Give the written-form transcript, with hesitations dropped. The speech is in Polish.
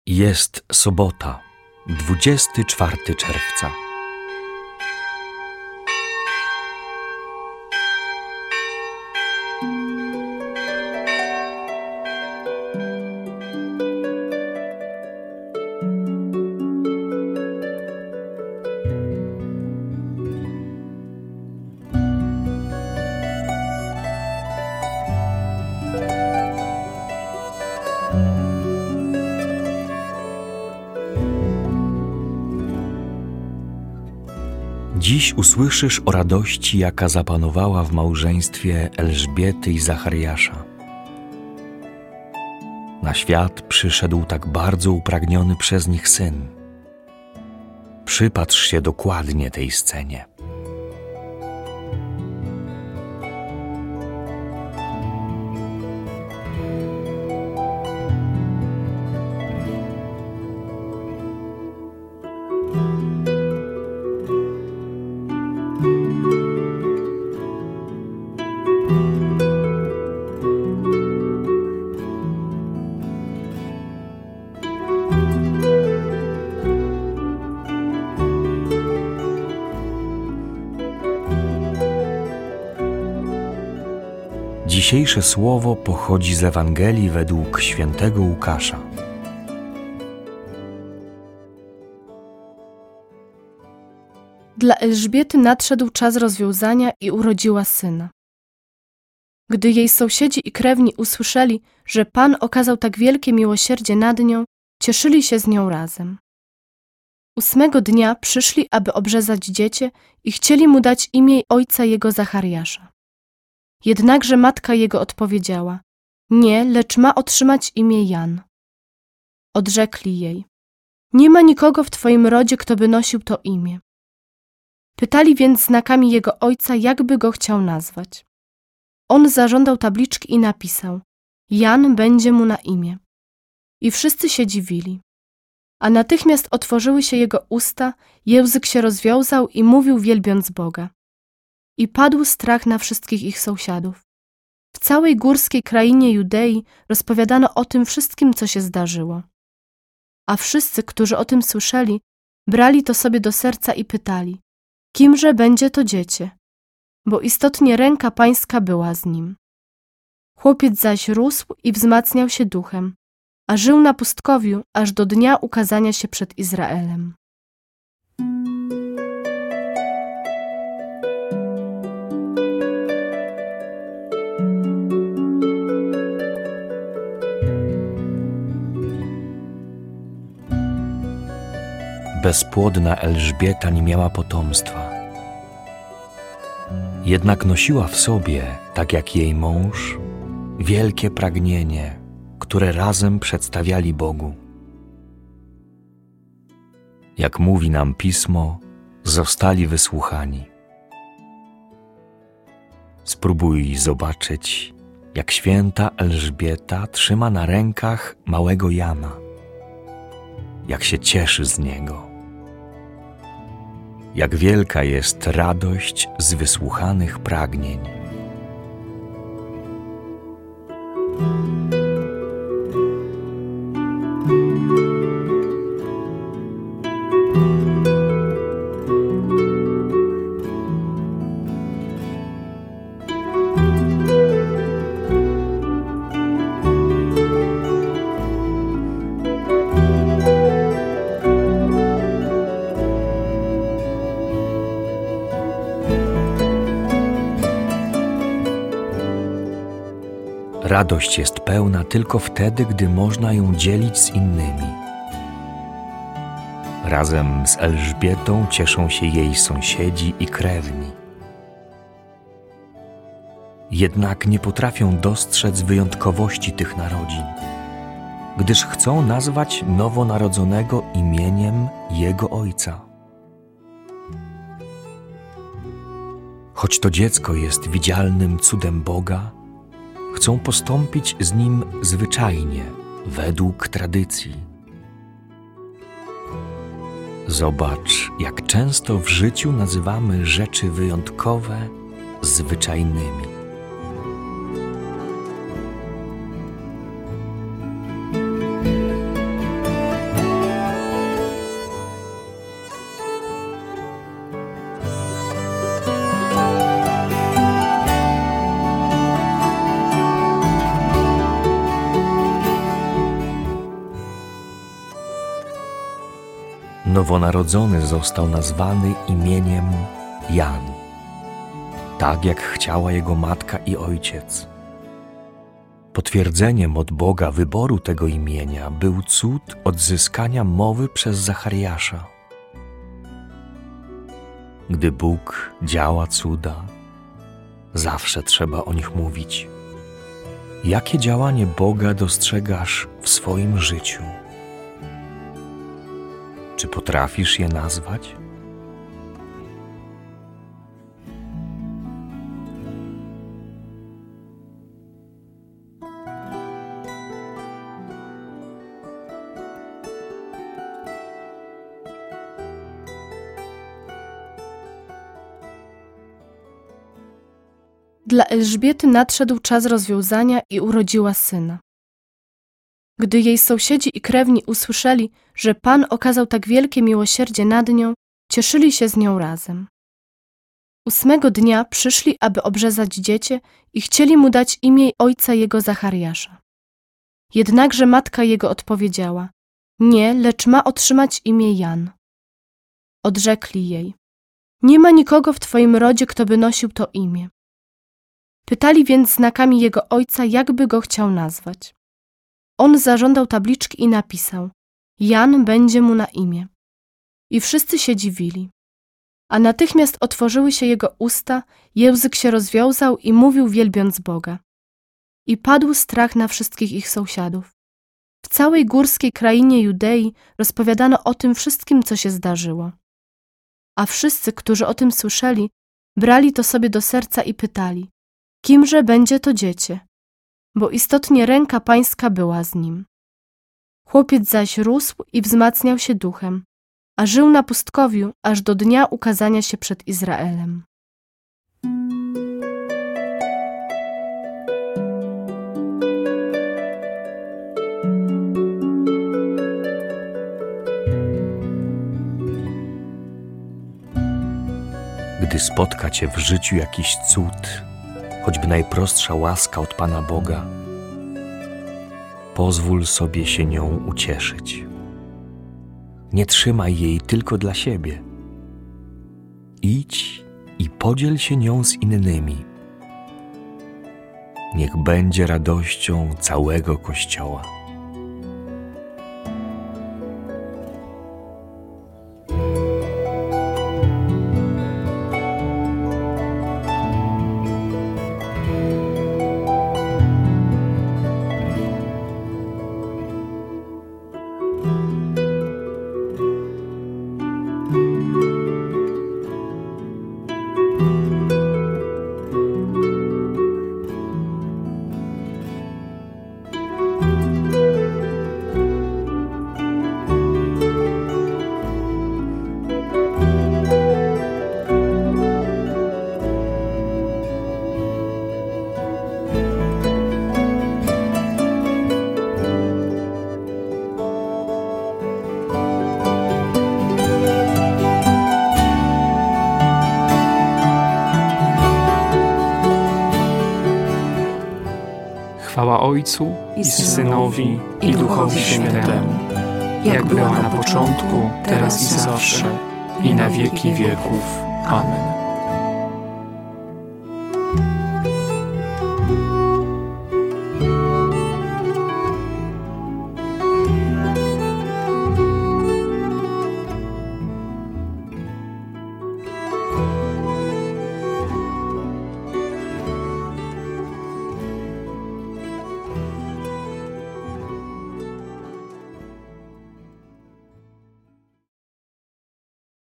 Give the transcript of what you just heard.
Jest sobota, 24 czerwca. Dziś usłyszysz o radości, jaka zapanowała w małżeństwie Elżbiety i Zachariasza. Na świat przyszedł tak bardzo upragniony przez nich syn. Przypatrz się dokładnie tej scenie. Dzisiejsze słowo pochodzi z Ewangelii według świętego Łukasza. Dla Elżbiety nadszedł czas rozwiązania i urodziła syna. Gdy jej sąsiedzi i krewni usłyszeli, że Pan okazał tak wielkie miłosierdzie nad nią, cieszyli się z nią razem. 8 dnia przyszli, aby obrzezać dziecię i chcieli mu dać imię ojca jego Zachariasza. Jednakże matka jego odpowiedziała: nie, lecz ma otrzymać imię Jan. Odrzekli jej: nie ma nikogo w twoim rodzie, kto by nosił to imię. Pytali więc znakami jego ojca, jakby go chciał nazwać. On zażądał tabliczki i napisał: Jan będzie mu na imię. I wszyscy się dziwili. A natychmiast otworzyły się jego usta, język się rozwiązał i mówił, wielbiąc Boga. I padł strach na wszystkich ich sąsiadów. W całej górskiej krainie Judei rozpowiadano o tym wszystkim, co się zdarzyło. A wszyscy, którzy o tym słyszeli, brali to sobie do serca i pytali: kimże będzie to dziecię? Bo istotnie ręka pańska była z nim. Chłopiec zaś rósł i wzmacniał się duchem, a żył na pustkowiu aż do dnia ukazania się przed Izraelem. Bezpłodna Elżbieta nie miała potomstwa. Jednak nosiła w sobie, tak jak jej mąż, wielkie pragnienie, które razem przedstawiali Bogu. Jak mówi nam Pismo, zostali wysłuchani. Spróbuj zobaczyć, jak święta Elżbieta trzyma na rękach małego Jana, jak się cieszy z niego. Jak wielka jest radość z wysłuchanych pragnień. Radość jest pełna tylko wtedy, gdy można ją dzielić z innymi. Razem z Elżbietą cieszą się jej sąsiedzi i krewni. Jednak nie potrafią dostrzec wyjątkowości tych narodzin, gdyż chcą nazwać nowonarodzonego imieniem jego ojca. Choć to dziecko jest widzialnym cudem Boga, chcą postąpić z nim zwyczajnie, według tradycji. Zobacz, jak często w życiu nazywamy rzeczy wyjątkowe zwyczajnymi. nowonarodzony został nazwany imieniem Jan, tak jak chciała jego matka i ojciec. Potwierdzeniem od Boga wyboru tego imienia był cud odzyskania mowy przez Zachariasza. Gdy Bóg działa cuda, zawsze trzeba o nich mówić. Jakie działanie Boga dostrzegasz w swoim życiu? Czy potrafisz je nazwać? Dla Elżbiety nadszedł czas rozwiązania i urodziła syna. Gdy jej sąsiedzi i krewni usłyszeli, że Pan okazał tak wielkie miłosierdzie nad nią, cieszyli się z nią razem. 8 dnia przyszli, aby obrzezać dziecię i chcieli mu dać imię ojca jego Zachariasza. Jednakże matka jego odpowiedziała: nie, lecz ma otrzymać imię Jan. Odrzekli jej: nie ma nikogo w twoim rodzie, kto by nosił to imię. Pytali więc znakami jego ojca, jakby go chciał nazwać. On zażądał tabliczki i napisał: Jan będzie mu na imię. I wszyscy się dziwili. A natychmiast otworzyły się jego usta, język się rozwiązał i mówił, wielbiąc Boga. I padł strach na wszystkich ich sąsiadów. W całej górskiej krainie Judei rozpowiadano o tym wszystkim, co się zdarzyło. A wszyscy, którzy o tym słyszeli, brali to sobie do serca i pytali: kimże będzie to dziecię? Bo istotnie ręka pańska była z nim. Chłopiec zaś rósł i wzmacniał się duchem, a żył na pustkowiu aż do dnia ukazania się przed Izraelem. Gdy spotka cię w życiu jakiś cud, choćby najprostsza łaska od Pana Boga, pozwól sobie się nią ucieszyć. Nie trzymaj jej tylko dla siebie. Idź i podziel się nią z innymi. Niech będzie radością całego Kościoła. Chwała Ojcu i Synowi, i Duchowi Świętemu, jak była na początku, teraz i zawsze, i na wieki wieków. Amen.